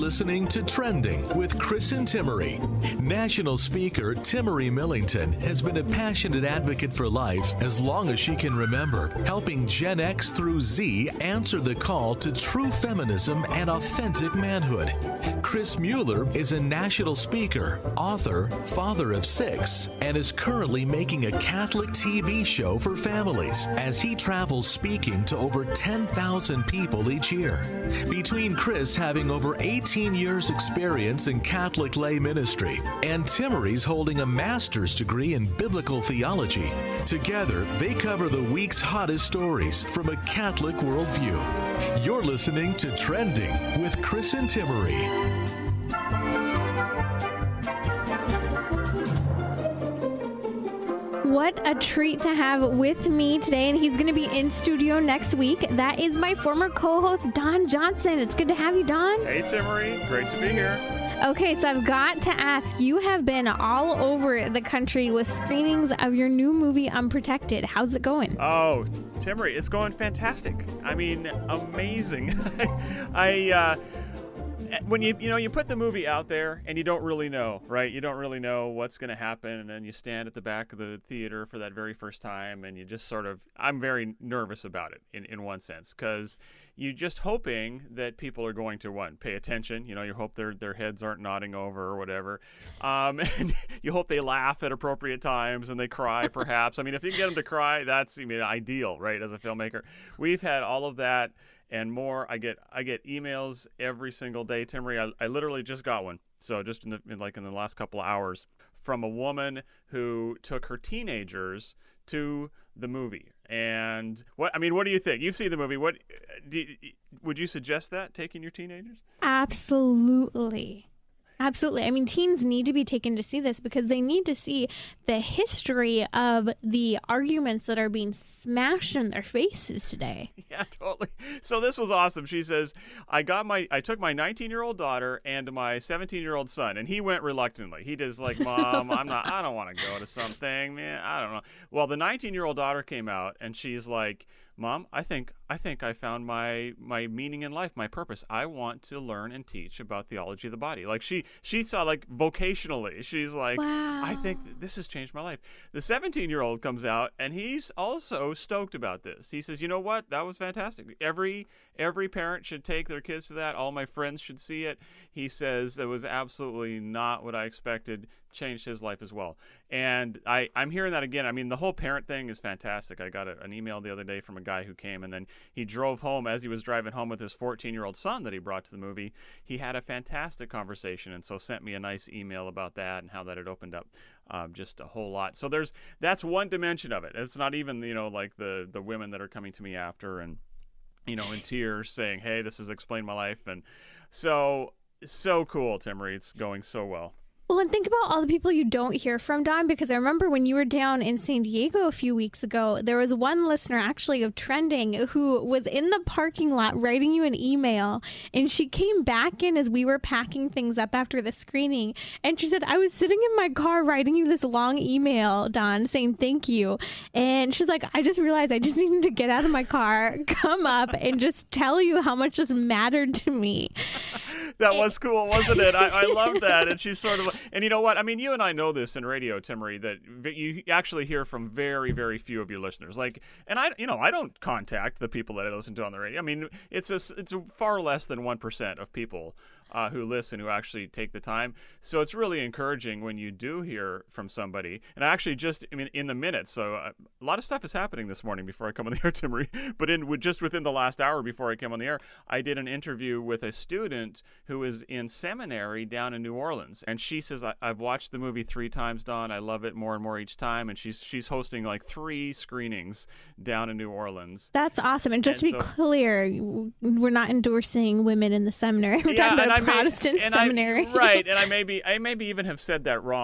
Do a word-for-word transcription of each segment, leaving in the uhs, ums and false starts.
listening to Trending with Chris and Timmery. National speaker Timmery Millington has been a passionate advocate for life as long as she can remember, helping Gen X through Z answer the call to true feminism and authentic manhood. Chris Mueller is a national speaker, author, father of six, and is currently making a Catholic T V show for families as he travels speaking to over ten thousand people each year. Between Chris having over eighteen years experience in Catholic lay ministry and Timmery's holding a master's degree in biblical theology, together they cover the week's hottest stories from a Catholic worldview. You're listening to Trending with Chris and Timmery. What a treat to have with me today, and he's going to be in studio next week. That is my former co-host, Don Johnson. It's good to have you, Don. Hey, Timmery. Great to be here. Okay, so I've got to ask, you have been all over the country with screenings of your new movie, Unprotected. How's it going? Oh, Timmery, it's going fantastic. I mean, amazing. I, uh... When you you know you put the movie out there and you don't really know, right? You don't really know what's going to happen, and then you stand at the back of the theater for that very first time, and you just sort of I'm very nervous about it in, in one sense, because you're just hoping that people are going to one pay attention. You know, you hope their their heads aren't nodding over or whatever, um, and you hope they laugh at appropriate times and they cry perhaps. I mean, if you can get them to cry, that's I mean ideal, right? As a filmmaker, we've had all of that and more. I get I get emails every single day, Timmery. I, I literally just got one. So just in, the, in like in the last couple of hours, from a woman who took her teenagers to the movie. And what I mean, what do you think? You've seen the movie. What do you, would you suggest that taking your teenagers? Absolutely. Absolutely. I mean, teens need to be taken to see this because they need to see the history of the arguments that are being smashed in their faces today. Yeah, totally. So this was awesome. She says, I got my, I took my nineteen-year-old daughter and my seventeen-year-old son, and he went reluctantly. He just like, Mom, I'm not, I don't want to go to something, man. I don't know. Well, the nineteen-year-old daughter came out, and she's like, Mom, I think I think I found my my meaning in life, my purpose. I want to learn and teach about theology of the body. Like she she saw like vocationally. She's like, wow. I think this has changed my life. The seventeen-year-old comes out and he's also stoked about this. He says, you know what? That was fantastic. Every every parent should take their kids to that. All my friends should see it. He says it was absolutely not what I expected. Changed his life as well. And I, I'm hearing that again. I mean, the whole parent thing is fantastic. I got a, an email the other day from a guy who came, and then he drove home. As he was driving home with his fourteen-year-old son that he brought to the movie, he had a fantastic conversation, and so sent me a nice email about that and how that had opened up um, just a whole lot. So there's that's one dimension of it. It's not even, you know, like the, the women that are coming to me after and, you know, in tears saying, hey, this has explained my life. And so, so cool, Timmery. It's going so well. Well, and think about all the people you don't hear from, Don, because I remember when you were down in San Diego a few weeks ago, there was one listener actually of Trending who was in the parking lot writing you an email, and she came back in as we were packing things up after the screening, and she said, I was sitting in my car writing you this long email, Don, saying thank you, and she's like, I just realized I just needed to get out of my car, come up, and just tell you how much this mattered to me. That was cool, wasn't it? I, I love that. And she's sort of, and you know what? I mean, you and I know this in radio, Timmery, that you actually hear from very, very few of your listeners. Like, and I, you know, I don't contact the people that I listen to on the radio. I mean, it's a, it's a far less than one percent of people uh, who listen who actually take the time. So it's really encouraging when you do hear from somebody. And I actually just, I mean, in the minutes, so uh, a lot of stuff is happening this morning before I come on the air, Timmery. But in just within the last hour before I came on the air, I did an interview with a student who is in seminary down in New Orleans. And she says, I, I've watched the movie three times, Don. I love it more and more each time. And she's she's hosting like three screenings down in New Orleans. That's awesome. And just and to be so, clear, we're not endorsing women in the seminary. We're yeah, talking about a I may, Protestant seminary. I, right. And I maybe I maybe even have said that wrong.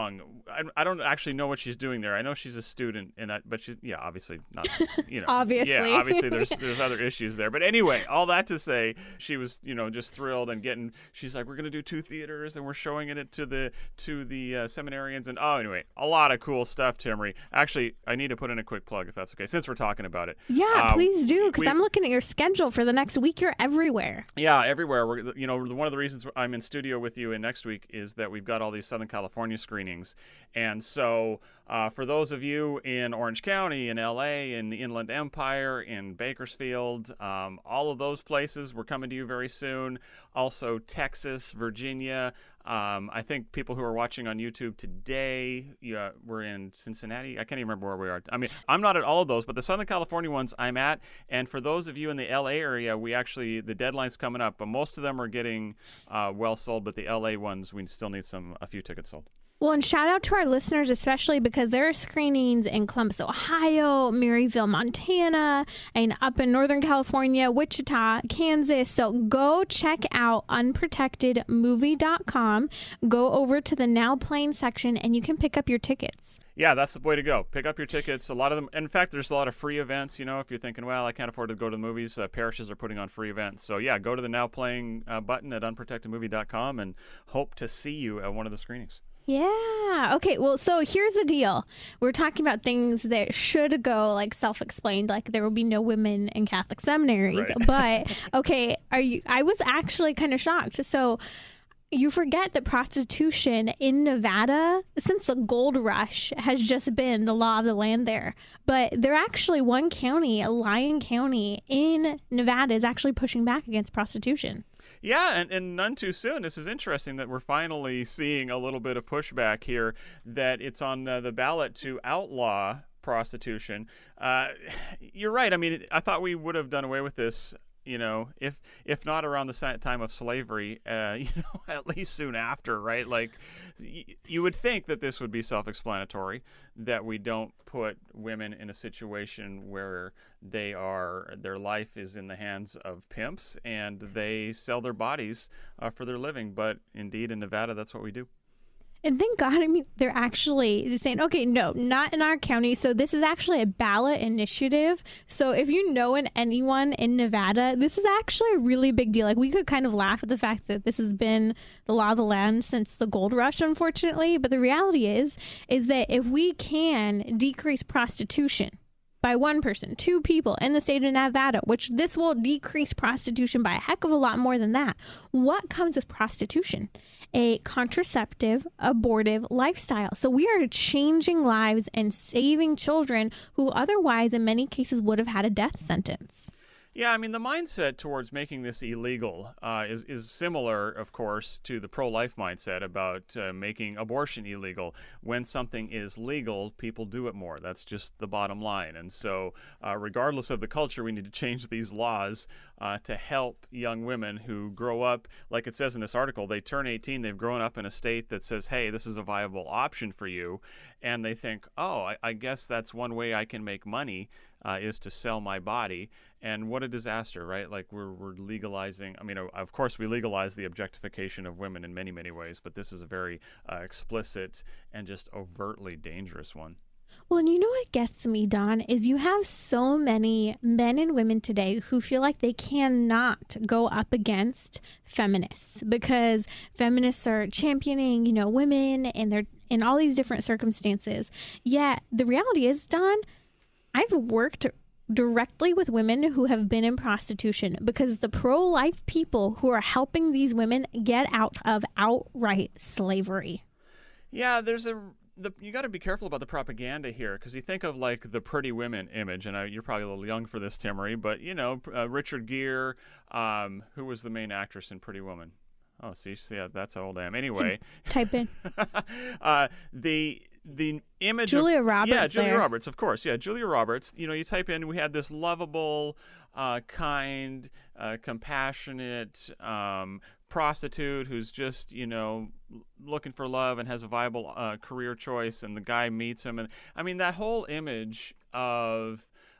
I, I don't actually know what she's doing there. I know she's a student, and I, but she's yeah, obviously not. You know, obviously, yeah, obviously there's there's other issues there. But anyway, all that to say, she was you know just thrilled and getting. She's like, we're gonna do two theaters, and we're showing it to the to the uh, seminarians, and oh, anyway, a lot of cool stuff, Timmery. Actually, I need to put in a quick plug if that's okay, since we're talking about it. Yeah, uh, please do, because we, I'm looking at your schedule for the next week. You're everywhere. Yeah, everywhere. We're, you know, one of the reasons I'm in studio with you in next week is that we've got all these Southern California screenings. And so uh, for those of you in Orange County, in L A, in the Inland Empire, in Bakersfield, um, all of those places, we're coming to you very soon. Also Texas, Virginia. Um, I think people who are watching on YouTube today, yeah, we're in Cincinnati. I can't even remember where we are. I mean, I'm not at all of those, but the Southern California ones I'm at. And for those of you in the L A area, we actually, the deadline's coming up, but most of them are getting uh, well sold. But the L A ones, we still need some a few tickets sold. Well, and shout out to our listeners, especially because there are screenings in Columbus, Ohio, Maryville, Montana, and up in Northern California, Wichita, Kansas. So go check out unprotected movie dot com. Go over to the Now Playing section, and you can pick up your tickets. Yeah, that's the way to go. Pick up your tickets. A lot of them, in fact, there's a lot of free events. You know, if you're thinking, well, I can't afford to go to the movies, uh, parishes are putting on free events. So, yeah, go to the Now Playing uh, button at unprotected movie dot com and hope to see you at one of the screenings. Yeah. Okay. Well, so here's the deal. We're talking about things that should go like self-explained, like there will be no women in Catholic seminaries. Right. But okay, are you? I was actually kind of shocked. So you forget that prostitution in Nevada, since the gold rush, has just been the law of the land there. But they're actually one county, Lyon County in Nevada, is actually pushing back against prostitution. Yeah, and, and none too soon. This is interesting that we're finally seeing a little bit of pushback here, that it's on uh, the ballot to outlaw prostitution. Uh, you're right. I mean, I thought we would have done away with this, you know, if if not around the time of slavery, uh, you know, at least soon after, right? Like, y- you would think that this would be self-explanatory, that we don't put women in a situation where they are, their life is in the hands of pimps and they sell their bodies uh, for their living. But indeed, in Nevada, that's what we do. And thank God, I mean, they're actually saying, okay, no, not in our county. So this is actually a ballot initiative. So if you know in anyone in Nevada, this is actually a really big deal. Like, we could kind of laugh at the fact that this has been the law of the land since the gold rush, unfortunately. But the reality is, is that if we can decrease prostitution by one person, two people in the state of Nevada, which this will decrease prostitution by a heck of a lot more than that. What comes with prostitution? A contraceptive, abortive lifestyle. So we are changing lives and saving children who otherwise, in many cases, would have had a death sentence. Yeah, I mean, the mindset towards making this illegal uh, is, is similar, of course, to the pro-life mindset about uh, making abortion illegal. When something is legal, people do it more. That's just the bottom line. And so uh, regardless of the culture, we need to change these laws uh, to help young women who grow up, like it says in this article, they turn eighteen, they've grown up in a state that says, hey, this is a viable option for you. And they think, oh, I, I guess that's one way I can make money. Uh, is to sell my body. And what a disaster, right? Like, we're we're legalizing, I mean, of course we legalize the objectification of women in many, many ways, but this is a very uh, explicit and just overtly dangerous one. Well, and you know what gets me, Don, is you have so many men and women today who feel like they cannot go up against feminists because feminists are championing, you know, women and they're in all these different circumstances. Yet the reality is, Don, I've worked directly with women who have been in prostitution because the pro-life people who are helping these women get out of outright slavery. Yeah, there's a the, you got to be careful about the propaganda here, because you think of like the Pretty Women image, and I, you're probably a little young for this, Timmery, but you know, uh, Richard Gere, um, who was the main actress in Pretty Woman. Oh, see, see, that's how old I am. Anyway, type in uh, the. The image Julia of, Roberts. Yeah, Julia there. Roberts, of course. Yeah, Julia Roberts. You know, you type in, we had this lovable, uh, kind, uh, compassionate um, prostitute who's just, you know, looking for love and has a viable uh, career choice, and the guy meets him. And I mean, that whole image of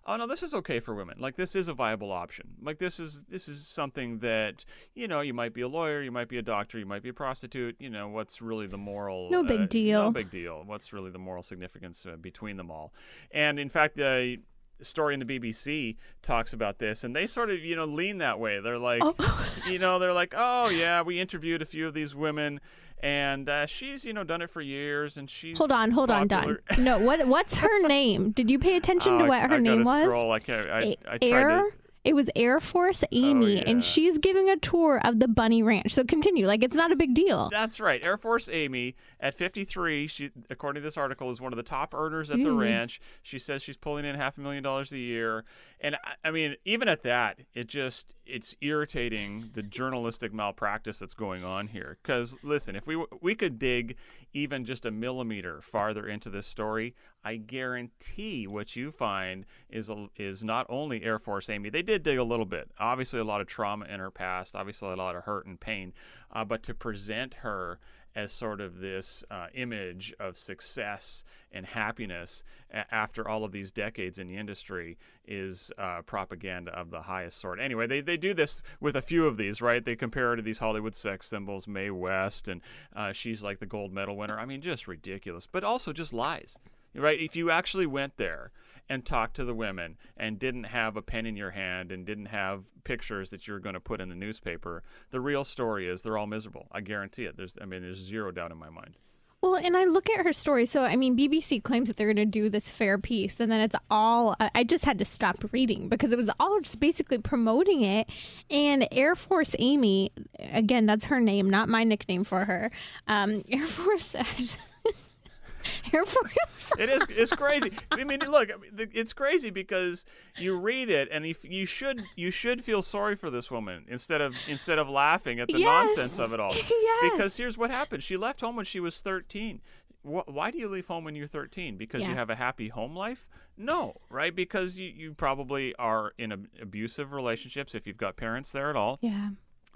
oh no, this is okay for women. Like this is a viable option. Like this is this is something that, you know, you might be a lawyer, you might be a doctor, you might be a prostitute. You know, what's really the moral? No big uh, deal. No big deal. What's really the moral significance uh, between them all? And in fact, uh, story in the B B C talks about this, and they sort of, you know, lean that way. They're like, Oh. you know, they're like, oh yeah, we interviewed a few of these women, and uh, she's, you know, done it for years, and she's Hold on, hold popular. on, Don. No, what what's her name? Did you pay attention Oh, to I- what her I name gotta was? Scroll. I can't, I, A- I tried Air. to. It was Air Force Amy, Oh, yeah. and she's giving a tour of the Bunny Ranch. So continue. Like, it's not a big deal. That's right. Air Force Amy, at fifty-three, she, according to this article, is one of the top earners at the Mm. ranch. She says she's pulling in half a million dollars a year. And, I- I mean, even at that, it just, it's irritating the journalistic malpractice that's going on here. Because, listen, if we we could dig even just a millimeter farther into this story, I guarantee what you find is a, is not only Air Force Amy. They did dig a little bit. Obviously, a lot of trauma in her past. Obviously, a lot of hurt and pain. Uh, but to present her as sort of this uh, image of success and happiness a- after all of these decades in the industry is uh, propaganda of the highest sort. Anyway, they, they do this with a few of these, right? They compare her to these Hollywood sex symbols, Mae West, and uh, she's like the gold medal winner. I mean, just ridiculous, but also just lies. Right? If you actually went there and talked to the women and didn't have a pen in your hand and didn't have pictures that you're going to put in the newspaper, the real story is they're all miserable. I guarantee it. There's, I mean, there's zero doubt in my mind. Well, and I look at her story. So, I mean, B B C claims that they're going to do this fair piece, and then it's all, I just had to stop reading because it was all just basically promoting it. And Air Force Amy, again, that's her name, not my nickname for her. Um, Air Force. Air Force. It is. It's crazy. I mean, look, it's crazy because you read it, and if you should, you should feel sorry for this woman instead of instead of laughing at the Yes. nonsense of it all. Yes. Because here's what happened: she left home when she was thirteen. Wh- Why do you leave home when you're thirteen? Because Yeah. you have a happy home life? No, right? Because you, you probably are in ab- abusive relationships if you've got parents there at all. Yeah.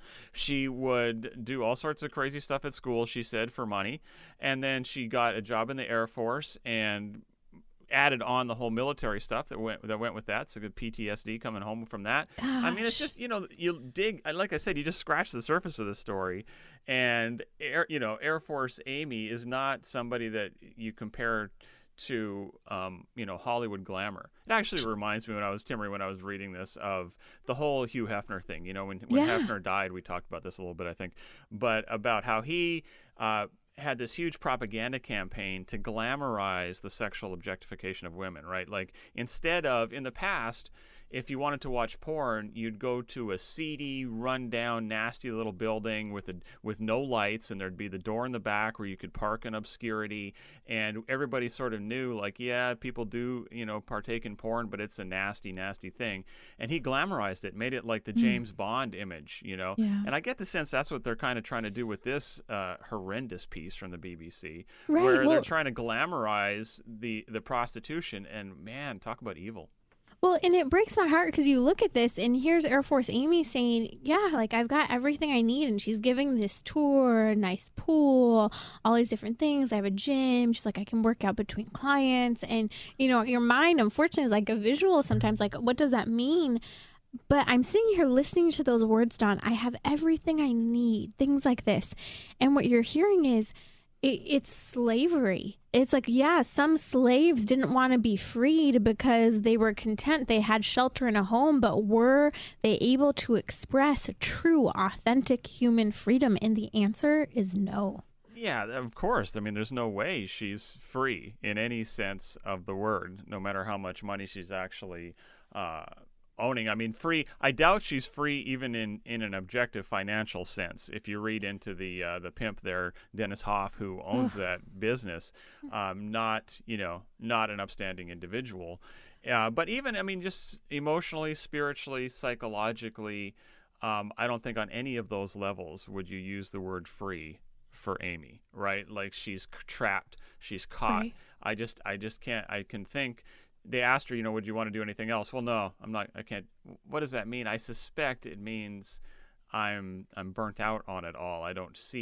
She would do all sorts of crazy stuff at school, she said, for money. And then she got a job in the Air Force and added on the whole military stuff that went that went with that. So good P T S D coming home from that. I mean, it's Gosh. just, you know, you dig, like I said, you just scratch the surface of the story. And, Air, you know, Air Force Amy is not somebody that you compare to, um, you know, Hollywood glamour. It actually reminds me when I was, Timmery, when I was reading this, of the whole Hugh Hefner thing. You know, when, when Yeah. Hefner died, we talked about this a little bit, I think, but about how he uh, had this huge propaganda campaign to glamorize the sexual objectification of women, right? Like, instead of, in the past, if you wanted to watch porn, you'd go to a seedy, run-down, nasty little building with a, with no lights, and there'd be the door in the back where you could park in obscurity, and everybody sort of knew, like, yeah, people do, you know, partake in porn, but it's a nasty, nasty thing. And he glamorized it, made it like the James Bond image, you know? Yeah. And I get the sense that's what they're kind of trying to do with this uh, horrendous piece from the B B C, Right, where they're well- trying to glamorize the, the prostitution, and, man, talk about evil. Well, and it breaks my heart because you look at this and here's Air Force Amy saying, yeah, like I've got everything I need. And she's giving this tour, a nice pool, all these different things. I have a gym. She's like, I can work out between clients. And, you know, your mind, unfortunately, is like a visual sometimes. Like, what does that mean? But I'm sitting here listening to those words, Don. I have everything I need, things like this. And what you're hearing is, It, it's slavery. It's like, yeah, some slaves didn't want to be freed because they were content. They had shelter and a home, but were they able to express true, authentic human freedom? And the answer is no. Yeah, of course. I mean, there's no way she's free in any sense of the word, no matter how much money she's actually uh, owning. I mean, free. I doubt she's free even in, in an objective financial sense. If you read into the uh, the pimp there, Dennis Hoff, who owns that business, um, not you know not an upstanding individual, uh, but even I mean, just emotionally, spiritually, psychologically, um, I don't think on any of those levels would you use the word free for Amy, right? Like she's c- trapped, she's caught. Right. I just I just can't. I can think. They asked her, you know, would you want to do anything else? Well, no, I'm not. I can't. What does that mean? I suspect it means I'm I'm burnt out on it all. I don't see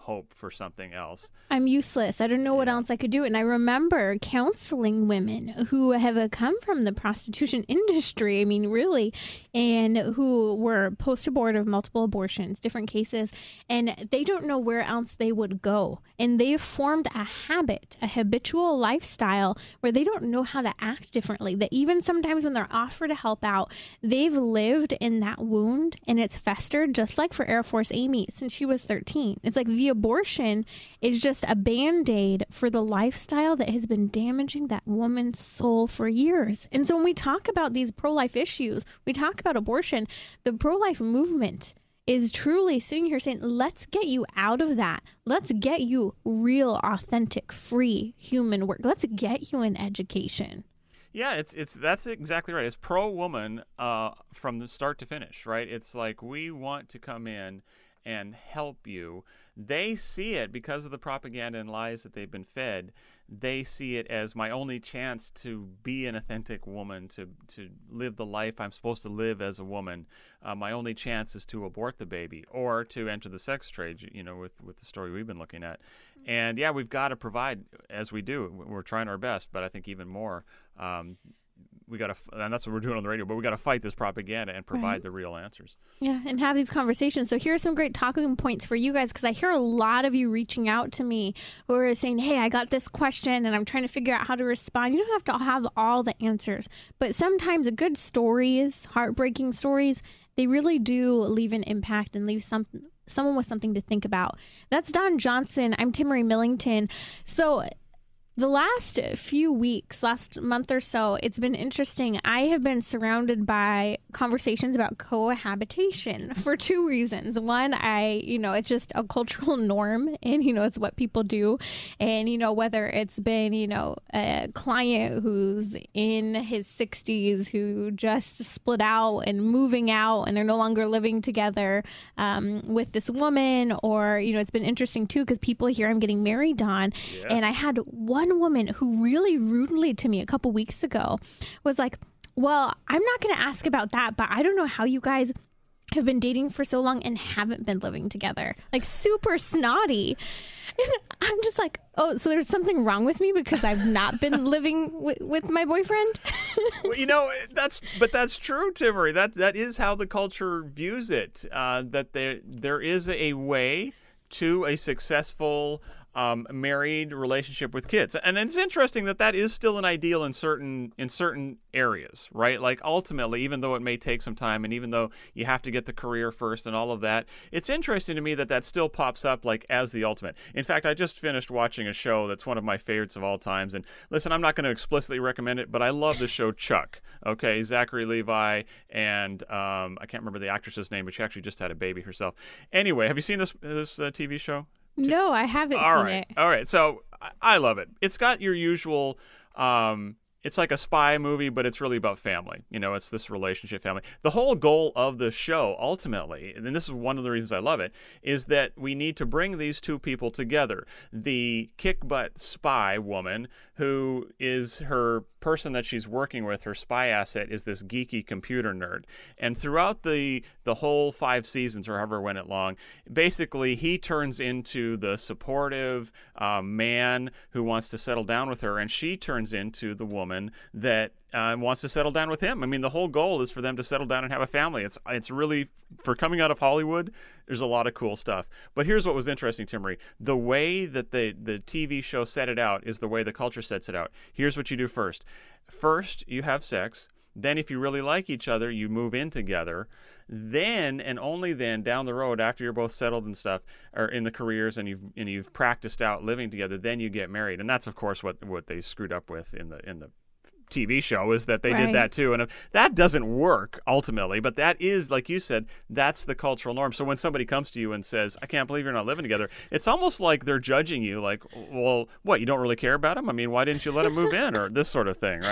hope for something else. I'm useless. I don't know what Yeah. else I could do. And I remember counseling women who have come from the prostitution industry, I mean, really, and who were post-abortive, multiple abortions, different cases, and they don't know where else they would go. And they've formed a habit, a habitual lifestyle where they don't know how to act differently. That even sometimes when they're offered to help out, they've lived in that wound and it's festered, just like for Air Force Amy since she was thirteen. It's like the abortion is just a band-aid for the lifestyle that has been damaging that woman's soul for years. And so when we talk about these pro-life issues, we talk about abortion, the pro-life movement is truly sitting here saying, let's get you out of that. Let's get you real, authentic, free human work. Let's get you an education. Yeah, it's it's that's exactly right. It's pro-woman uh, from the start to finish, right? It's like we want to come in and help you. They see it because of the propaganda and lies that they've been fed. They see it as my only chance to be an authentic woman, to to live the life I'm supposed to live as a woman. Uh, my only chance is to abort the baby or to enter the sex trade, you know, with, with the story we've been looking at. And yeah, we've got to provide, as we do. We're trying our best, but I think even more, um, we got to, and that's what we're doing on the radio, but we got to fight this propaganda and provide Right. the real answers. Yeah, and have these conversations. So here are some great talking points for you guys, because I hear a lot of you reaching out to me who are saying, hey, I got this question and I'm trying to figure out how to respond. You don't have to have all the answers, but sometimes good stories, heartbreaking stories, they really do leave an impact and leave some, someone with something to think about. That's Don Johnson. I'm Timmerie Millington. So the last few weeks, last month or so, it's been interesting. I have been surrounded by conversations about cohabitation for two reasons. One, I, you know, it's just a cultural norm and, you know, it's what people do. And, you know, whether it's been, you know, a client who's in his sixties who just split out and moving out and they're no longer living together um, with this woman, or, you know, it's been interesting too because people hear I'm getting married, Don. Yes. And I had one One woman who really rudely to me a couple weeks ago was like, well, I'm not going to ask about that, but I don't know how you guys have been dating for so long and haven't been living together. Like super snotty. And I'm just like, oh, so there's something wrong with me because I've not been living w- with my boyfriend? Well, you know, that's but that's true, Timmerie. That that is how the culture views it. Uh, that there there is a way to a successful Um, married relationship with kids. And it's interesting that that is still an ideal in certain in certain areas, right? Like ultimately, even though it may take some time and even though you have to get the career first and all of that, it's interesting to me that that still pops up like as the ultimate. In fact, I just finished watching a show that's one of my favorites of all times. And listen, I'm not going to explicitly recommend it, but I love the show Chuck. Okay, Zachary Levi and um, I can't remember the actress's name, but she actually just had a baby herself. Anyway, have you seen this this uh, T V show? No, I haven't All seen right. it. All right. So I- I love it. It's got your usual, um, it's like a spy movie, but it's really about family. You know, it's this relationship family. The whole goal of the show, ultimately, and this is one of the reasons I love it, is that we need to bring these two people together. The kick-butt spy woman, who is her person that she's working with, her spy asset, is this geeky computer nerd. And throughout the the whole five seasons, or however it went long, basically he turns into the supportive uh, man who wants to settle down with her, and she turns into the woman that uh, wants to settle down with him. I mean, the whole goal is for them to settle down and have a family. It's it's really, for coming out of Hollywood, there's a lot of cool stuff. But here's what was interesting, Timmerie. The way that the, the T V show set it out is the way the culture sets it out. Here's what you do first. First, you have sex. Then if you really like each other, you move in together. Then and only then, down the road, after you're both settled and stuff, or in the careers and you've and you've practiced out living together, then you get married. And that's of course what, what they screwed up with in the in the T V show, is that they Right. did that too. And if that doesn't work ultimately, but that is, like you said, that's the cultural norm. So when somebody comes to you and says, I can't believe you're not living together, it's almost like they're judging you, like, well, what, you don't really care about him? I mean, why didn't you let him move in, or this sort of thing, right?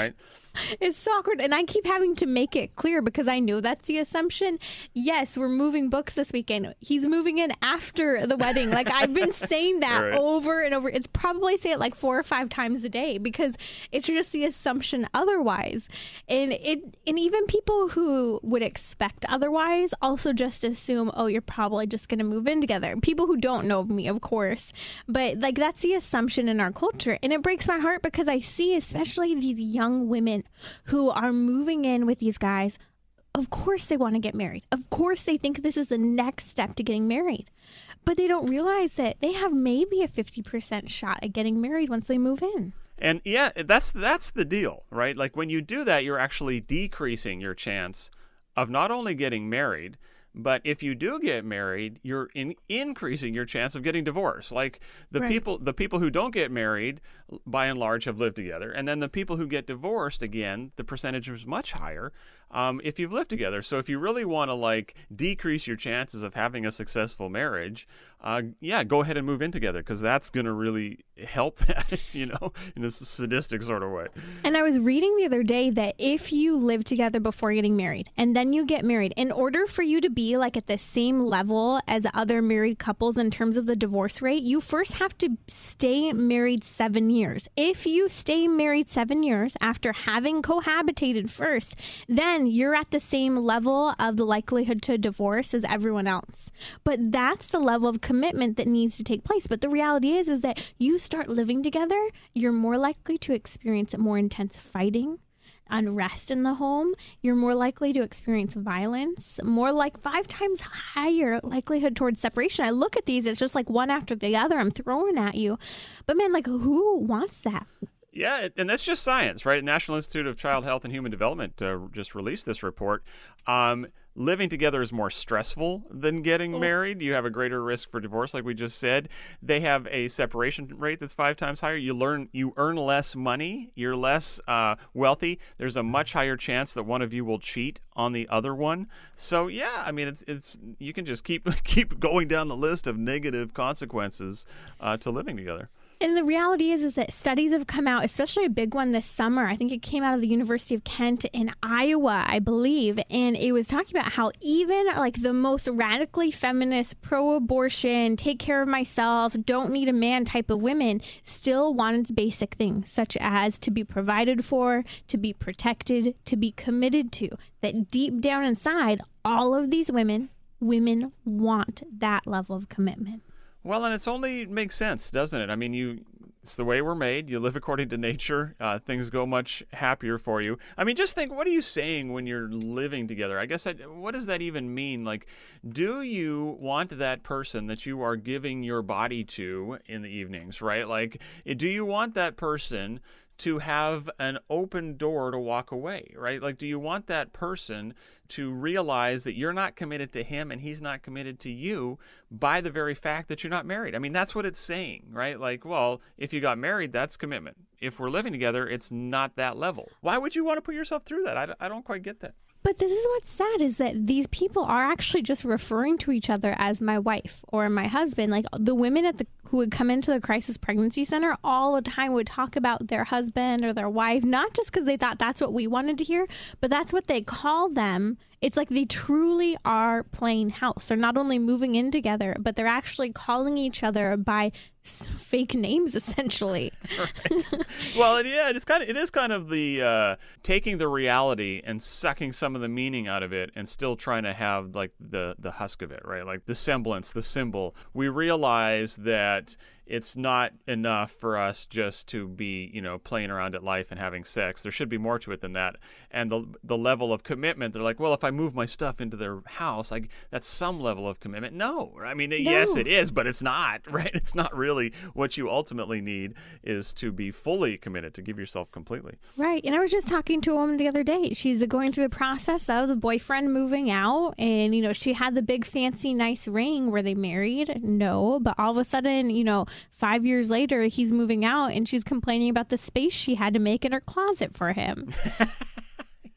It's so awkward. And I keep having to make it clear because I know that's the assumption. Yes, we're moving books this weekend. He's moving in after the wedding. Like, I've been saying that right. over and over. It's probably say it like four or five times a day because it's just the assumption otherwise. And it, and even people who would expect otherwise also just assume, oh, you're probably just going to move in together. People who don't know me, of course. But like, that's the assumption in our culture. And it breaks my heart because I see especially these young women who are moving in with these guys. Of course they want to get married. Of course they think this is the next step to getting married. But they don't realize that they have maybe a fifty percent shot at getting married once they move in. And yeah, that's that's the deal, right? Like when you do that, you're actually decreasing your chance of not only getting married, but if you do get married, you're in increasing your chance of getting divorced. Like the Right. people, the people who don't get married, by and large, have lived together, and then the people who get divorced, again, the percentage is much higher um, if you've lived together. So if you really want to like decrease your chances of having a successful marriage, uh, yeah, go ahead and move in together because that's going to really help that, you know, in a sadistic sort of way. And I was reading the other day that if you live together before getting married and then you get married, in order for you to be like at the same level as other married couples in terms of the divorce rate, you first have to stay married seven years. If you stay married seven years after having cohabitated first, then you're at the same level of the likelihood to divorce as everyone else. But that's the level of commitment that needs to take place. But the reality is, is that you start living together, you're more likely to experience more intense fighting, unrest in the home. You're more likely to experience violence, more like five times higher likelihood towards separation. I look at these, it's just like one after the other I'm throwing at you. But man, like who wants that? Yeah, and that's just science, right? National Institute of Child Health and Human Development uh, just released this report. Um, living together is more stressful than getting married. You have a greater risk for divorce, like we just said. They have a separation rate that's five times higher. You learn, you earn less money. You're less uh, wealthy. There's a much higher chance that one of you will cheat on the other one. So yeah, I mean, it's it's you can just keep keep going down the list of negative consequences uh, to living together. And the reality is, is that studies have come out, especially a big one this summer. I think it came out of the University of Kent in Iowa, I believe. And it was talking about how even like the most radically feminist, pro-abortion, take care of myself, don't need a man type of women still wanted basic things, such as to be provided for, to be protected, to be committed to. That deep down inside, all of these women, women want that level of commitment. Well, and it's only makes sense, doesn't it? I mean, you it's the way we're made. You live according to nature. Uh, things go much happier for you. I mean, just think, what are you saying when you're living together? I guess, that, what does that even mean? Like, do you want that person that you are giving your body to in the evenings, right? Like, do you want that person to have an open door to walk away, right? Like, do you want that person to realize that you're not committed to him and he's not committed to you by the very fact that you're not married? I mean, that's what it's saying, right? Like, well, if you got married, that's commitment. If we're living together, it's not that level. Why would you want to put yourself through that? I, I don't quite get that. But this is what's sad, is that these people are actually just referring to each other as my wife or my husband. Like the women at the who would come into the crisis pregnancy center all the time would talk about their husband or their wife, not just because they thought that's what we wanted to hear, but that's what they call them. It's like they truly are playing house. They're not only moving in together, but they're actually calling each other by fake names, essentially. Right. Well, it, yeah, it's kind of it is kind of the uh, taking the reality and sucking some of the meaning out of it, and still trying to have like the the husk of it, right? Like the semblance, the symbol. We realize that it's not enough for us just to be, you know, playing around at life and having sex. There should be more to it than that. And the the level of commitment, they're like, well, if I move my stuff into their house, like that's some level of commitment. No, I mean, no. Yes, it is, but it's not, right? It's not really what you ultimately need is to be fully committed, to give yourself completely. Right. And I was just talking to a woman the other day. She's going through the process of the boyfriend moving out. And, you know, she had the big fancy nice ring. Were they married? No. But all of a sudden, you know, five years later, he's moving out and she's complaining about the space she had to make in her closet for him. Yeah.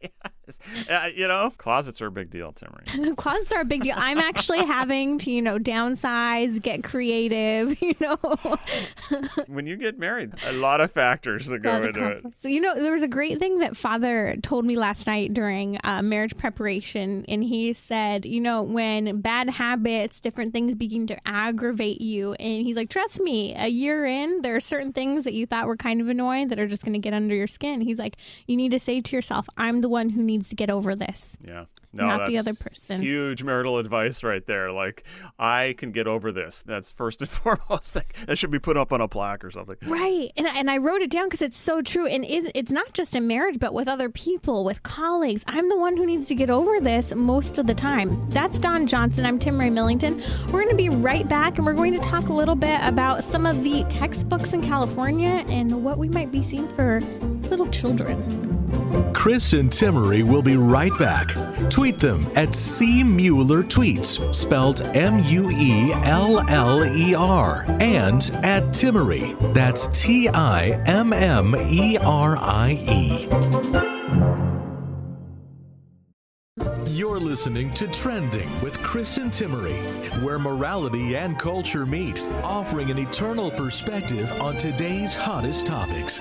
uh, you know, closets are a big deal, Timmerie. Closets are a big deal. I'm actually having to, you know, downsize, get creative, you know. When you get married, a lot of factors that go into it. So, you know, there was a great thing that Father told me last night during uh, marriage preparation. And he said, you know, when bad habits, different things begin to aggravate you. And he's like, trust me, a year in, there are certain things that you thought were kind of annoying that are just going to get under your skin. He's like, you need to say to yourself, I'm the one who needs to get over this. Yeah. No, not that's the other person. Huge marital advice right there. Like, I can get over this. That's first and foremost. That should be put up on a plaque or something. Right. And, and I wrote it down because it's so true. And is it's not just in marriage, but with other people, with colleagues. I'm the one who needs to get over this most of the time. That's Don Johnson. I'm Timmerie Millington. We're going to be right back, and we're going to talk a little bit about some of the textbooks in California and what we might be seeing for little children. Chris and Timmerie will be right back. Tweet them at C Mueller Tweets, spelled M U E L L E R, and at Timmerie. That's T I M M E R I E. You're listening to Trending with Chris and Timmerie, where morality and culture meet, offering an eternal perspective on today's hottest topics.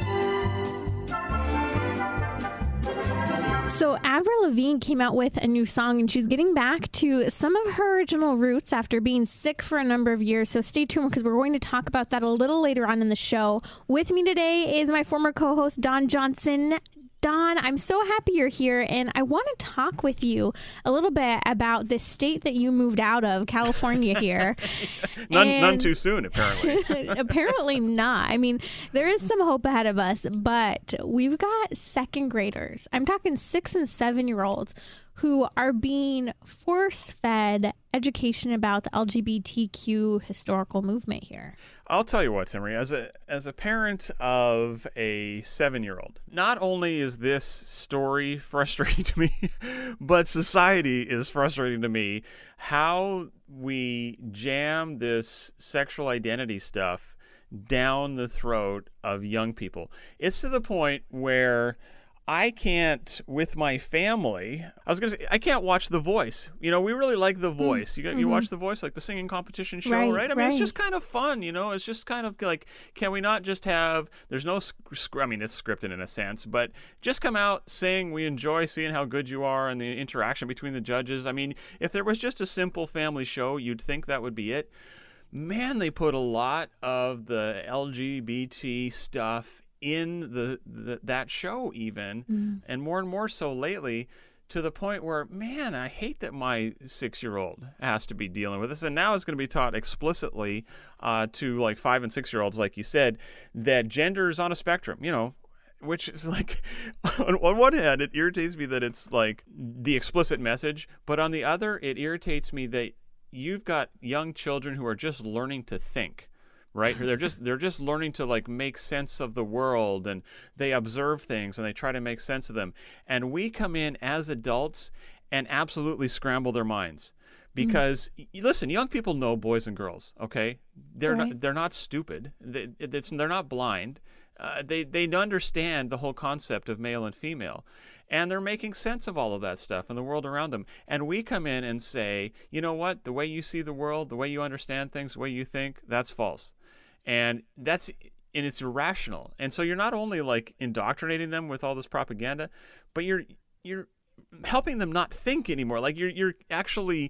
So Avril Lavigne came out with a new song, and she's getting back to some of her original roots after being sick for a number of years. So stay tuned, because we're going to talk about that a little later on in the show. With me today is my former co-host, Don Johnson. Don, I'm so happy you're here, and I want to talk with you a little bit about the state that you moved out of, California here. none, none too soon, apparently. Apparently not. I mean, there is some hope ahead of us, but we've got second graders. I'm talking six and seven year olds who are being force-fed education about the L G B T Q historical movement here. I'll tell you what, Timmerie, as a as a parent of a seven-year-old, not only is this story frustrating to me, but society is frustrating to me. How we jam this sexual identity stuff down the throat of young people. It's to the point where I can't, with my family, I was going to say, I can't watch The Voice. You know, we really like The Voice. You got, mm-hmm. you watch The Voice, like the singing competition show, right? right? I mean, right. It's just kind of fun, you know? It's just kind of like, can we not just have, there's no, sc- I mean, it's scripted in a sense, but just come out, sing. We enjoy seeing how good you are and the interaction between the judges. I mean, if there was just a simple family show, you'd think that would be it. Man, they put a lot of the L G B T stuff in the, the that show even, mm. and more and more so lately, to the point where, man, I hate that my six-year-old has to be dealing with this. And now it's going to be taught explicitly uh, to like five and six-year-olds, like you said, that gender is on a spectrum, you know, which is like, on, on one hand, it irritates me that it's like the explicit message, but on the other, it irritates me that you've got young children who are just learning to think. Right? They're just they're just learning to like make sense of the world, and they observe things and they try to make sense of them. And we come in as adults and absolutely scramble their minds. Because mm-hmm. listen, young people know boys and girls, okay? They're right. not they're not stupid. They, it's, they're not blind. Uh, they they understand the whole concept of male and female. And they're making sense of all of that stuff in the world around them. And we come in and say, you know what? The way you see the world, the way you understand things, the way you think, that's false. And that's, and it's irrational. And so you're not only like indoctrinating them with all this propaganda, but you're you're helping them not think anymore. Like you're you're actually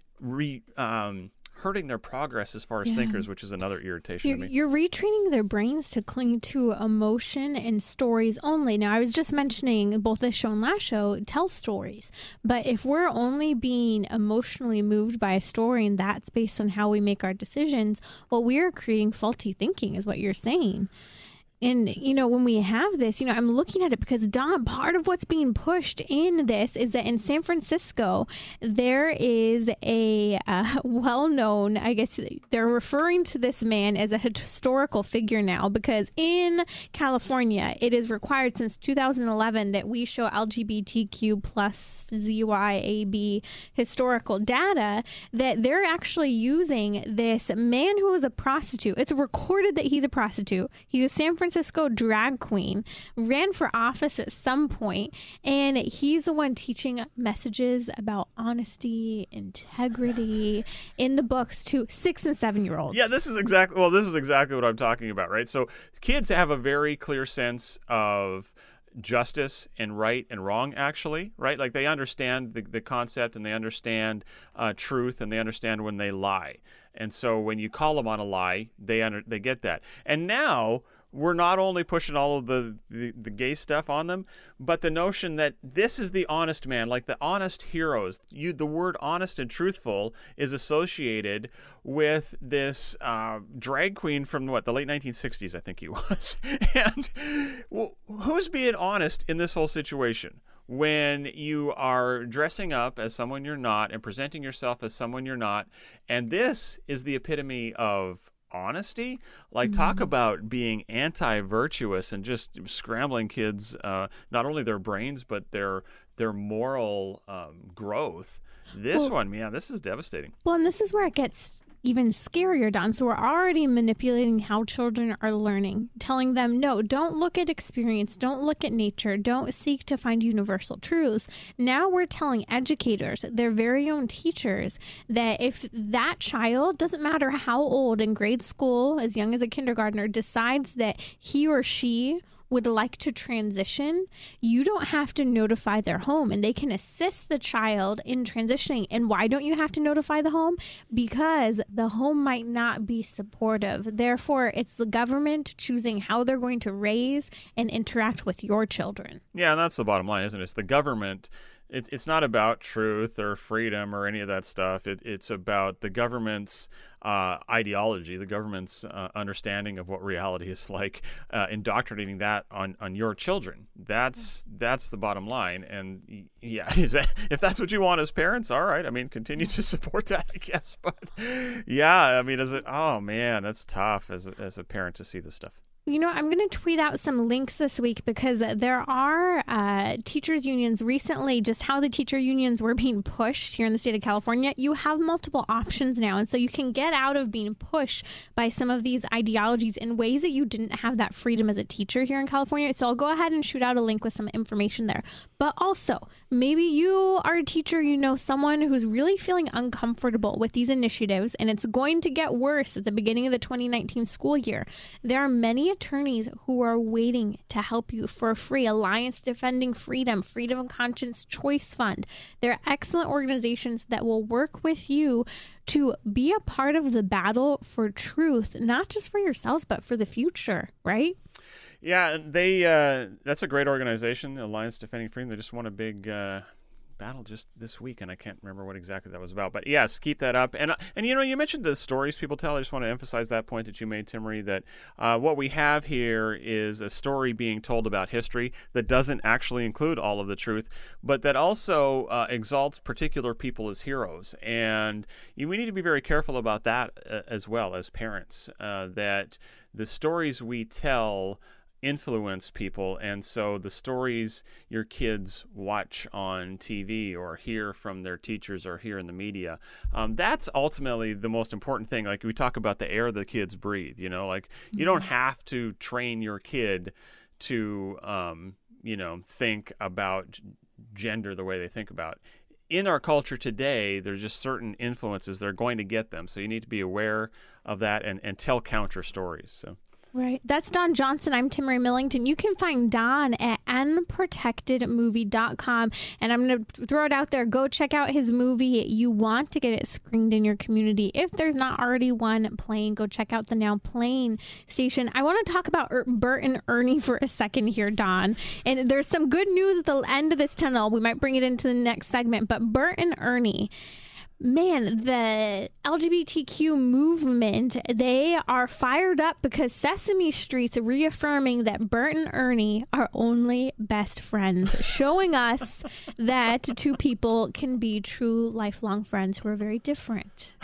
re um, hurting their progress as far as yeah. thinkers, which is another irritation you're, to me. You're retraining their brains to cling to emotion and stories only. Now, I was just mentioning both this show and last show tell stories. But if we're only being emotionally moved by a story and that's based on how we make our decisions, well, we are creating faulty thinking is what you're saying. And, you know, when we have this, you know, I'm looking at it because, Don, part of what's being pushed in this is that in San Francisco, there is a uh, well-known, I guess they're referring to this man as a historical figure now, because in California, it is required since two thousand eleven that we show L G B T Q plus Z Y A B historical data, that they're actually using this man who is a prostitute. It's recorded that he's a prostitute. He's a San Francisco Francisco drag queen, ran for office at some point, and he's the one teaching messages about honesty, integrity in the books to six and seven year olds. Yeah, this is exactly well, this is exactly what I'm talking about, right? So kids have a very clear sense of justice and right and wrong, actually, right? Like they understand the, the concept, and they understand uh, truth, and they understand when they lie. And so when you call them on a lie, they under, they get that. And now we're not only pushing all of the, the, the gay stuff on them, but the notion that this is the honest man, like the honest heroes. You, the word honest and truthful is associated with this uh, drag queen from, what, the late nineteen sixties, I think he was. And well, who's being honest in this whole situation? When you are dressing up as someone you're not and presenting yourself as someone you're not. And this is the epitome of honesty. Like, mm-hmm. talk about being anti-virtuous and just scrambling kids, uh, not only their brains, but their their moral um, growth. This well, one, man, this is devastating. Well, and this is where it gets even scarier, Don. So we're already manipulating how children are learning, telling them, no, don't look at experience, don't look at nature, don't seek to find universal truths. Now we're telling educators, their very own teachers, that if that child, doesn't matter how old, in grade school, as young as a kindergartner, decides that he or she would like to transition, you don't have to notify their home, and they can assist the child in transitioning. And why don't you have to notify the home? Because the home might not be supportive. Therefore, it's the government choosing how they're going to raise and interact with your children. Yeah, and that's the bottom line, isn't it? It's the government. It's it's not about truth or freedom or any of that stuff. It, it's about the government's uh, ideology, the government's uh, understanding of what reality is like, uh, indoctrinating that on, on your children. That's that's the bottom line. And yeah, is that, if that's what you want as parents, all right. I mean, continue to support that, I guess. But yeah, I mean, is it? Oh man, that's tough as a, as a parent to see this stuff. You know, I'm going to tweet out some links this week because there are uh, teachers unions recently, just how the teacher unions were being pushed here in the state of California. You have multiple options now. And so you can get out of being pushed by some of these ideologies in ways that you didn't have that freedom as a teacher here in California. So I'll go ahead and shoot out a link with some information there. But also, maybe you are a teacher, you know, someone who's really feeling uncomfortable with these initiatives, and it's going to get worse at the beginning of the twenty nineteen school year. There are many attorneys who are waiting to help you for free. Alliance Defending Freedom, Freedom of Conscience Choice Fund. They're excellent organizations that will work with you to be a part of the battle for truth, not just for yourselves, but for the future, right? Yeah, they uh, that's a great organization, the Alliance Defending Freedom. They just won a big uh, battle just this week, and I can't remember what exactly that was about. But yes, keep that up. And, and you know, you mentioned the stories people tell. I just want to emphasize that point that you made, Timmerie, that uh, what we have here is a story being told about history that doesn't actually include all of the truth, but that also uh, exalts particular people as heroes. And you, we need to be very careful about that uh, as well as parents, uh, that the stories we tell influence people, and so the stories your kids watch on T V or hear from their teachers or hear in the media, um, that's ultimately the most important thing. Like we talk about the air the kids breathe, you know, like mm-hmm. you don't have to train your kid to, um, you know, think about gender the way they think about. In our culture today, there's just certain influences that are going to get them, so you need to be aware of that and, and tell counter stories. So. Right. That's Don Johnson. I'm Timmerie Millington. You can find Don at unprotected movie dot com. And I'm going to throw it out there. Go check out his movie. You want to get it screened in your community. If there's not already one playing, go check out the Now Playing station. I want to talk about er- Bert and Ernie for a second here, Don. And there's some good news at the end of this tunnel. We might bring it into the next segment. But Bert and Ernie, man, the L G B T Q movement, they are fired up because Sesame Street's reaffirming that Bert and Ernie are only best friends, showing us that two people can be true lifelong friends who are very different.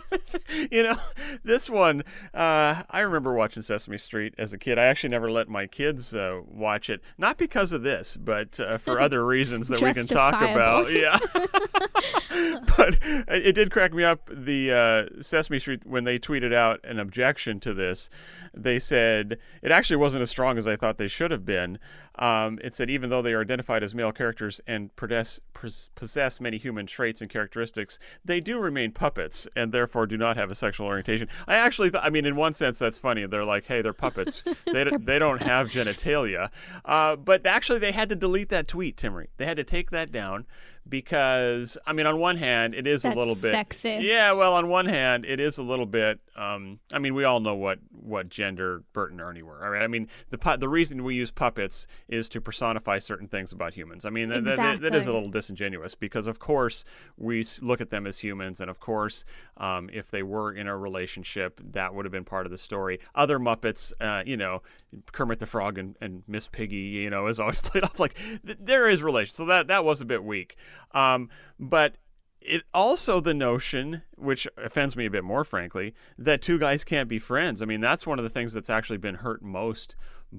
You know, this one, uh, I remember watching Sesame Street as a kid. I actually never let my kids uh, watch it, not because of this, but uh, for other reasons that we can talk about. Yeah. but but it did crack me up. The uh, Sesame Street, when they tweeted out an objection to this, they said it actually wasn't as strong as I thought they should have been. Um, it said even though they are identified as male characters and possess, possess many human traits and characteristics, they do remain puppets and therefore do not have a sexual orientation. I actually, th- I mean, in one sense, that's funny. They're like, hey, they're puppets. They d- they don't have genitalia. Uh, but actually, they had to delete that tweet, Timmery. They had to take that down. Because, I mean, on one hand, it is That's a little bit sexist. Yeah, well, on one hand, it is a little bit. Um, I mean, we all know what, what gender Bert and Ernie were. All right? I mean, the pu- the reason we use puppets is to personify certain things about humans. I mean, th- th- exactly. that is a little disingenuous because, of course, we look at them as humans, and of course, um, if they were in a relationship, that would have been part of the story. Other Muppets, uh, you know, Kermit the Frog and, and Miss Piggy, you know, is always played off like th- there is relation. So that that was a bit weak. Um, but it also the notion, which offends me a bit more, frankly, that two guys can't be friends. I mean, that's one of the things that's actually been hurt most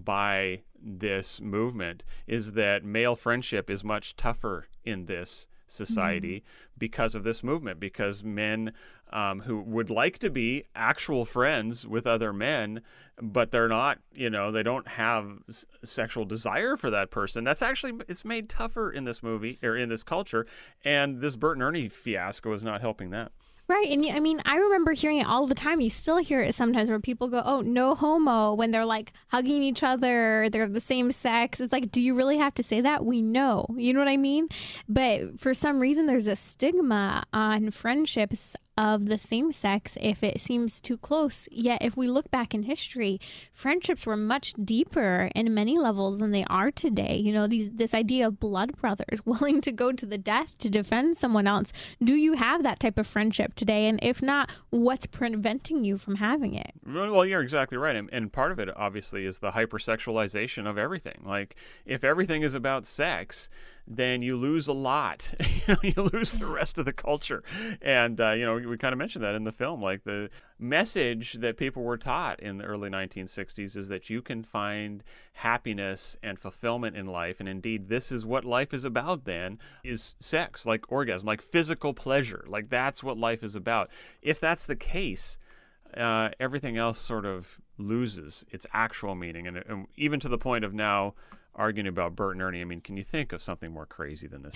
by this movement is that male friendship is much tougher in this society mm-hmm. because of this movement, because men um, who would like to be actual friends with other men, but they're not, you know, they don't have s- sexual desire for that person. That's actually, it's made tougher in this movie or in this culture. And this Bert and Ernie fiasco is not helping that. Right. And I mean, I remember hearing it all the time. You still hear it sometimes where people go, oh, no homo, when they're like hugging each other, they're of the same sex. It's like, do you really have to say that? We know. You know what I mean? But for some reason, there's a stigma on friendships of the same sex if it seems too close. Yet if we look back in history, friendships were much deeper in many levels than they are today. You know, these this idea of blood brothers willing to go to the death to defend someone else. Do you have that type of friendship today? And if not, what's preventing you from having it? Well, you're exactly right. And, and part of it, obviously, is the hypersexualization of everything. Like, if everything is about sex, then you lose a lot. you know, you lose the rest of the culture. And, uh, you know, we kind of mentioned that in the film. Like, the message that people were taught in the early nineteen sixties is that you can find happiness and fulfillment in life. And indeed, this is what life is about then, is sex, like orgasm, like physical pleasure. Like, that's what life is about. If that's the case, uh, everything else sort of loses its actual meaning. And, and even to the point of now arguing about Bert and Ernie. I mean, can you think of something more crazy than this?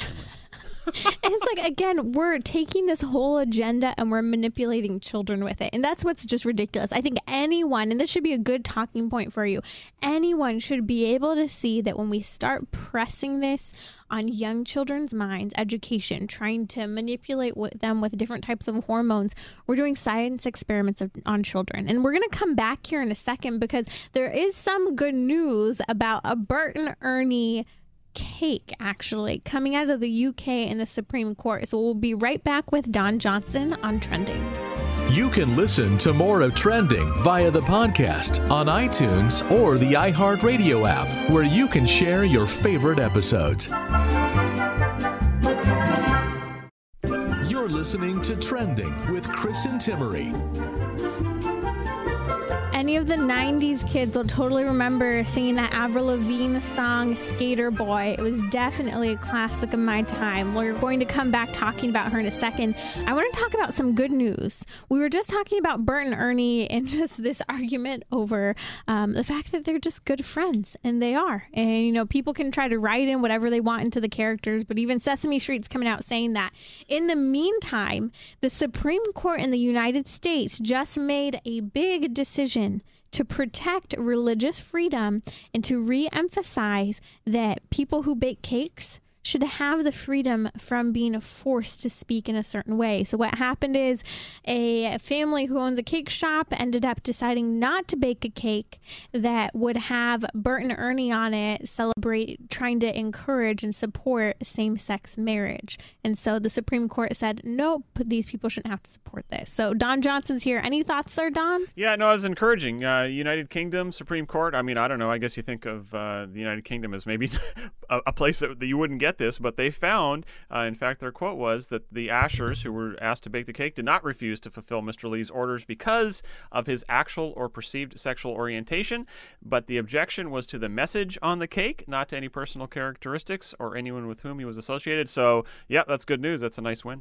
And it's like, again, we're taking this whole agenda and we're manipulating children with it. And that's what's just ridiculous. I think anyone, and this should be a good talking point for you, anyone should be able to see that when we start pressing this on young children's minds, education, trying to manipulate with them with different types of hormones, we're doing science experiments of, on children. And we're going to come back here in a second because there is some good news about a Bert and Ernie cake, actually, coming out of the U K in the Supreme Court. So we'll be right back with Don Johnson on Trending. You can listen to more of Trending via the podcast on iTunes or the iHeartRadio app, where you can share your favorite episodes. You're listening to Trending with Chris and Timmery. Any of the nineties kids will totally remember singing that Avril Lavigne song, Skater Boy. It was definitely a classic of my time. We're going to come back talking about her in a second. I want to talk about some good news. We were just talking about Bert and Ernie and just this argument over um, the fact that they're just good friends, and they are. And, you know, people can try to write in whatever they want into the characters, but even Sesame Street's coming out saying that. In the meantime, the Supreme Court in the United States just made a big decision to protect religious freedom and to re-emphasize that people who bake cakes should have the freedom from being forced to speak in a certain way. So what happened is a family who owns a cake shop ended up deciding not to bake a cake that would have Bert and Ernie on it, celebrate, trying to encourage and support same-sex marriage. And so the Supreme Court said, nope, these people shouldn't have to support this. So Don Johnson's here. Any thoughts there, Don? Yeah, no, it was encouraging. Uh, United Kingdom, Supreme Court. I mean, I don't know. I guess you think of uh, the United Kingdom as maybe a, a place that, that you wouldn't get this, but they found, uh, in fact, their quote was that the Ashers, who were asked to bake the cake, did not refuse to fulfill Mister Lee's orders because of his actual or perceived sexual orientation, but the objection was to the message on the cake, not to any personal characteristics or anyone with whom he was associated. So, yeah, that's good news. That's a nice win.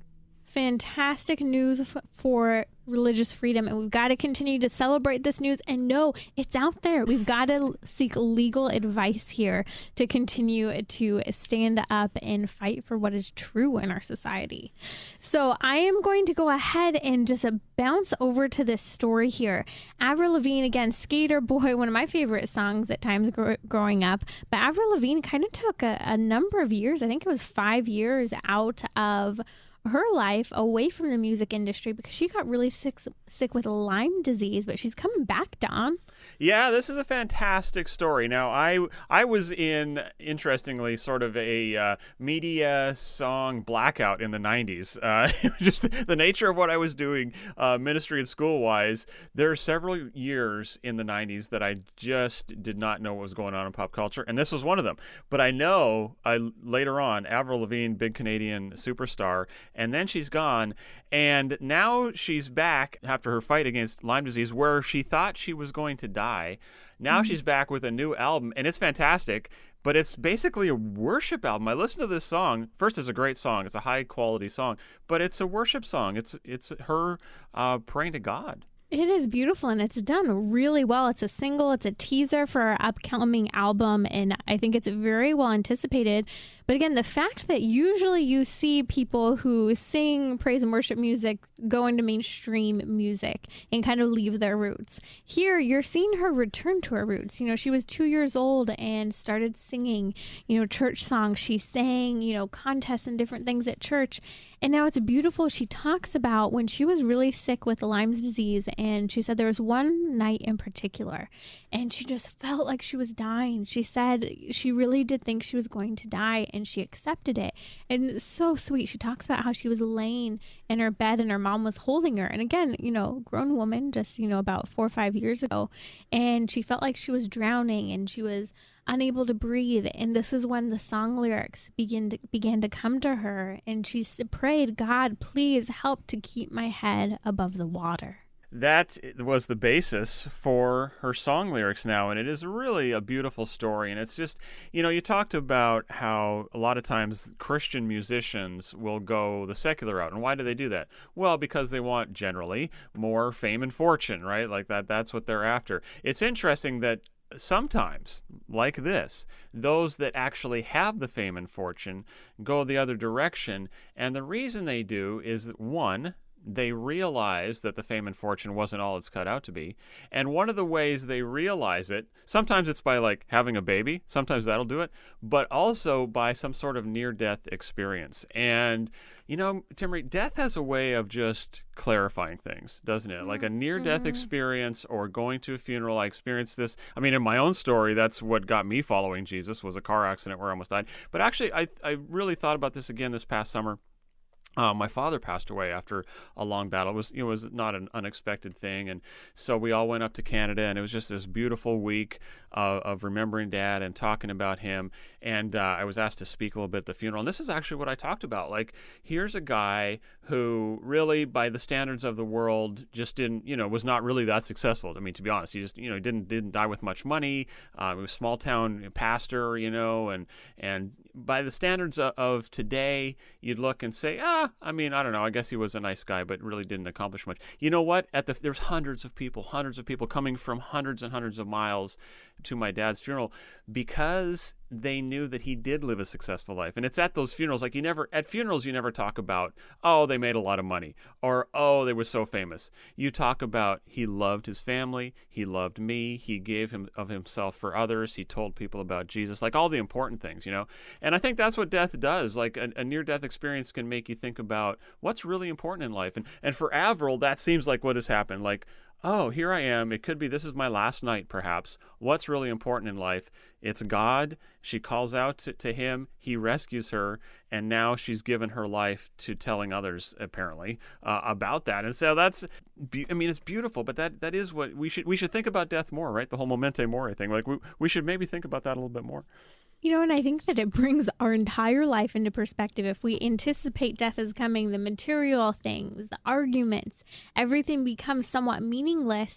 fantastic news f- for religious freedom, and we've got to continue to celebrate this news and know it's out there. We've got to seek legal advice here to continue to stand up and fight for what is true in our society. So I am going to go ahead and just uh, bounce over to this story here. Avril Lavigne, again, Skater Boy, one of my favorite songs at times gr- growing up, but Avril Lavigne kind of took a, a number of years, I think it was five years out of her life away from the music industry because she got really sick sick with Lyme disease, but she's coming back, Don. Yeah, this is a fantastic story. Now, I I was in, interestingly, sort of a uh, media song blackout in the nineties. Uh, just the nature of what I was doing, uh, ministry and school-wise, there are several years in the nineties that I just did not know what was going on in pop culture, and this was one of them. But I know I, later on, Avril Lavigne, big Canadian superstar, and then she's gone, and now she's back after her fight against Lyme disease, where she thought she was going to die. Now mm-hmm. she's back with a new album, and it's fantastic, but it's basically a worship album. I listened to this song. First, it's a great song. It's a high-quality song, but it's a worship song. It's it's her uh, praying to God. It is beautiful, and it's done really well. It's a single. It's a teaser for our upcoming album, and I think it's very well anticipated. But again, the fact that usually you see people who sing praise and worship music go into mainstream music and kind of leave their roots. Here, you're seeing her return to her roots. You know, she was two years old and started singing, you know, church songs. She sang, you know, contests and different things at church. And now it's beautiful. She talks about when she was really sick with Lyme's disease, and she said there was one night in particular, and she just felt like she was dying. She said she really did think she was going to die, and she accepted it. And it's so sweet. She talks about how she was laying in her bed and her mom was holding her. And again, you know, grown woman, just, you know, about four or five years ago. And she felt like she was drowning and she was unable to breathe. And this is when the song lyrics begin to, began to come to her. And she prayed, God, please help to keep my head above the water. That was the basis for her song lyrics now, and it is really a beautiful story. And it's just, you know, you talked about how a lot of times Christian musicians will go the secular route. And why do they do that? Well, because they want generally more fame and fortune, right? Like that, that's what they're after. It's interesting that sometimes, like this, those that actually have the fame and fortune go the other direction. And the reason they do is that, one, they realize that the fame and fortune wasn't all it's cut out to be. And one of the ways they realize it, sometimes it's by like having a baby, sometimes that'll do it, but also by some sort of near-death experience. And, you know, Timmerie, death has a way of just clarifying things, doesn't it? Like a near-death mm-hmm. experience or going to a funeral. I experienced this. I mean, in my own story, that's what got me following Jesus, was a car accident where I almost died. But actually, I, I really thought about this again this past summer. Uh, my father passed away after a long battle. It was, you know, it was not an unexpected thing, and so we all went up to Canada, and it was just this beautiful week uh, of remembering Dad and talking about him. And uh, I was asked to speak a little bit at the funeral, and this is actually what I talked about. Like, here's a guy who really, by the standards of the world, just didn't, you know, was not really that successful. I mean, to be honest, he just, you know, didn't didn't die with much money. Uh, he was a small town pastor, you know, and and by the standards of, of today, you'd look and say, ah. I mean, I don't know. I guess he was a nice guy, but really didn't accomplish much. You know what? At the there's hundreds of people, hundreds of people coming from hundreds and hundreds of miles to my dad's funeral because they knew that he did live a successful life. And it's at those funerals, like you never, at funerals, you never talk about, oh, they made a lot of money, or, oh, they were so famous. You talk about he loved his family, he loved me, he gave him of himself for others, he told people about Jesus, like all the important things, you know? And I think that's what death does. Like a, a near-death experience can make you think about what's really important in life. And, and for Avril, that seems like what has happened. Like, oh, here I am. It could be this is my last night, perhaps. What's really important in life? It's God. She calls out to, to him. He rescues her. And now she's given her life to telling others, apparently, uh, about that. And so that's, be- I mean, it's beautiful, but that that is what we should, we should think about death more, right? The whole memento mori thing. Like we, we should maybe think about that a little bit more. You know, and I think that it brings our entire life into perspective. If we anticipate death is coming, the material things, the arguments, everything becomes somewhat meaningless.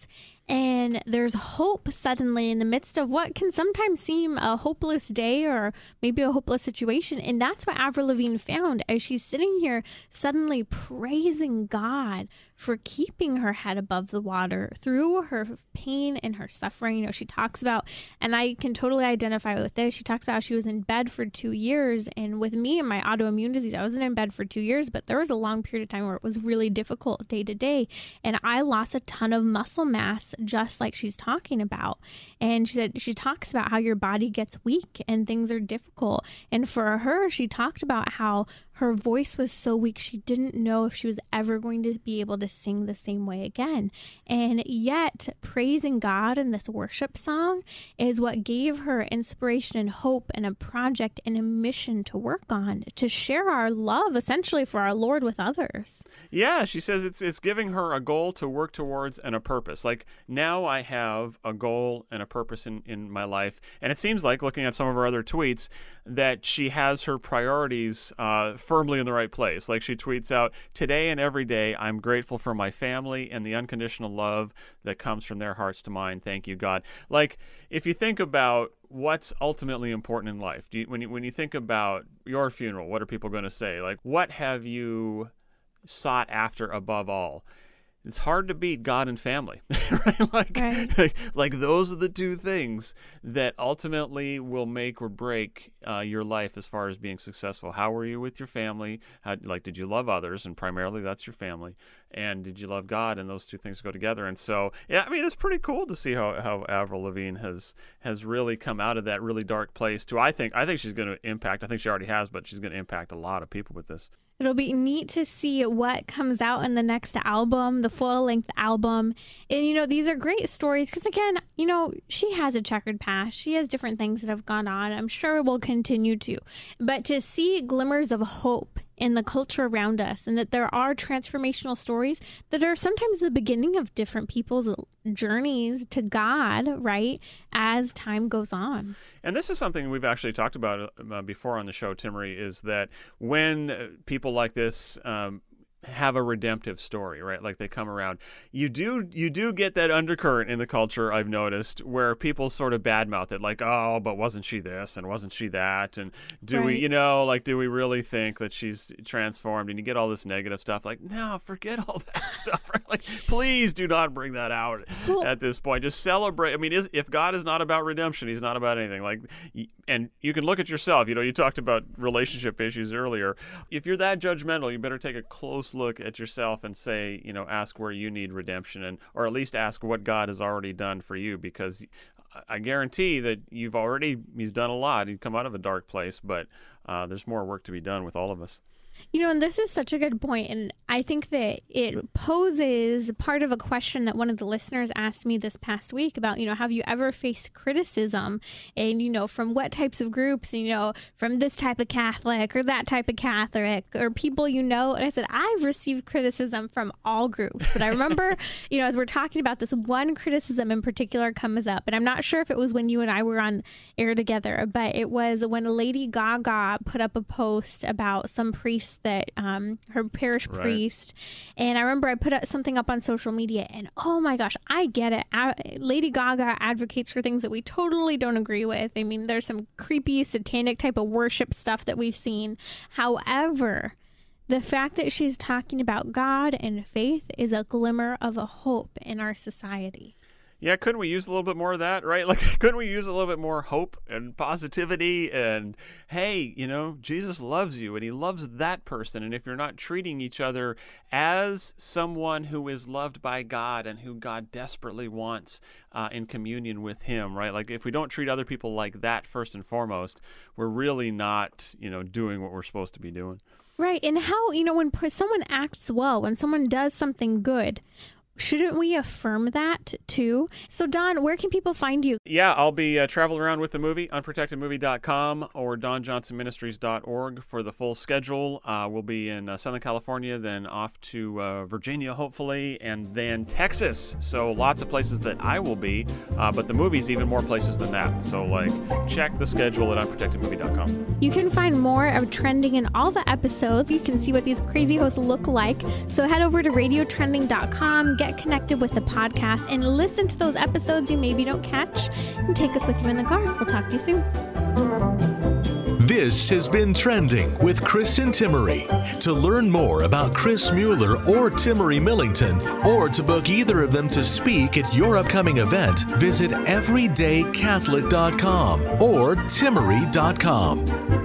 And there's hope suddenly in the midst of what can sometimes seem a hopeless day or maybe a hopeless situation. And that's what Avril Lavigne found as she's sitting here suddenly praising God for keeping her head above the water through her pain and her suffering. You know, she talks about, and I can totally identify with this, she talks about how she was in bed for two years. And with me and my autoimmune disease, I wasn't in bed for two years, but there was a long period of time where it was really difficult day to day. And I lost a ton of muscle mass, just like she's talking about. And she said, she talks about how your body gets weak and things are difficult. And for her, she talked about how her voice was so weak, she didn't know if she was ever going to be able to sing the same way again. And yet, praising God in this worship song is what gave her inspiration and hope and a project and a mission to work on, to share our love, essentially, for our Lord with others. Yeah, she says it's it's giving her a goal to work towards and a purpose. Like, now I have a goal and a purpose in, in my life. And it seems like, looking at some of her other tweets, that she has her priorities uh, firmly in the right place. Like, she tweets out, "Today and every day, I'm grateful for my family and the unconditional love that comes from their hearts to mine. Thank you, God." Like, if you think about what's ultimately important in life, do you, when you, when you think about your funeral, what are people going to say? Like, what have you sought after above all? It's hard to beat God and family, right? Like, right. like, like those are the two things that ultimately will make or break uh, your life as far as being successful. How were you with your family? How, like, did you love others? And primarily that's your family. And did you love God? And those two things go together. And so, yeah, I mean, it's pretty cool to see how, how Avril Lavigne has has really come out of that really dark place to, I think, I think she's going to impact, I think she already has, but she's going to impact a lot of people with this. It'll be neat to see what comes out in the next album, the full-length album. And, you know, these are great stories because, again, you know, she has a checkered past. She has different things that have gone on. I'm sure will continue to. But to see glimmers of hope in the culture around us, and that there are transformational stories that are sometimes the beginning of different people's journeys to God, right, as time goes on. And this is something we've actually talked about uh, before on the show, Timmerie, is that when people like this um, have a redemptive story, right? Like, they come around. You do you do get that undercurrent in the culture, I've noticed, where people sort of badmouth it, like, oh, but wasn't she this and wasn't she that? And do right. we, you know, like, do we really think that she's transformed? And you get all this negative stuff. Like, no, forget all that stuff, right? Like, please do not bring that out well, at this point. Just celebrate. I mean, is, if God is not about redemption, he's not about anything. Like, and you can look at yourself. You know, you talked about relationship issues earlier. If you're that judgmental, you better take a close look at yourself and say, you know, ask where you need redemption, and or at least ask what God has already done for you, because I guarantee that you've already, he's done a lot. You've come out of a dark place, but uh, there's more work to be done with all of us. You know, and this is such a good point, and I think that it poses part of a question that one of the listeners asked me this past week about, you know, have you ever faced criticism, and, you know, from what types of groups, and, you know, from this type of Catholic or that type of Catholic or people you know, and I said, I've received criticism from all groups, but I remember, you know, as we're talking about this, one criticism in particular comes up, and I'm not sure if it was when you and I were on air together, but it was when Lady Gaga put up a post about some priest that um her parish right. priest, and I remember I put up something up on social media, and oh my gosh, I get it. I, Lady Gaga advocates for things that we totally don't agree with. I mean, there's some creepy satanic type of worship stuff that we've seen. However, the fact that she's talking about God and faith is a glimmer of a hope in our society. Yeah, couldn't we use a little bit more of that, right? Like, couldn't we use a little bit more hope and positivity and, hey, you know, Jesus loves you and he loves that person. And if you're not treating each other as someone who is loved by God and who God desperately wants uh, in communion with him, right? Like, if we don't treat other people like that first and foremost, we're really not, you know, doing what we're supposed to be doing. Right. And how, you know, when someone acts well, when someone does something good, shouldn't we affirm that too? So, Don, where can people find you? Yeah, I'll be uh, traveling around with the movie, unprotected movie dot com or don johnson ministries dot org for the full schedule. Uh, we'll be in uh, Southern California, then off to uh, Virginia, hopefully, and then Texas. So lots of places that I will be, uh, but the movie's even more places than that. So, like, check the schedule at unprotected movie dot com. You can find more of Trending in all the episodes. You can see what these crazy hosts look like. So head over to radio trending dot com, get get connected with the podcast and listen to those episodes you maybe don't catch and take us with you in the car. We'll talk to you soon. This has been Trending with Chris and Timmery. To learn more about Chris Mueller or Timmery Millington, or to book either of them to speak at your upcoming event, visit everyday catholic dot com or timmery dot com.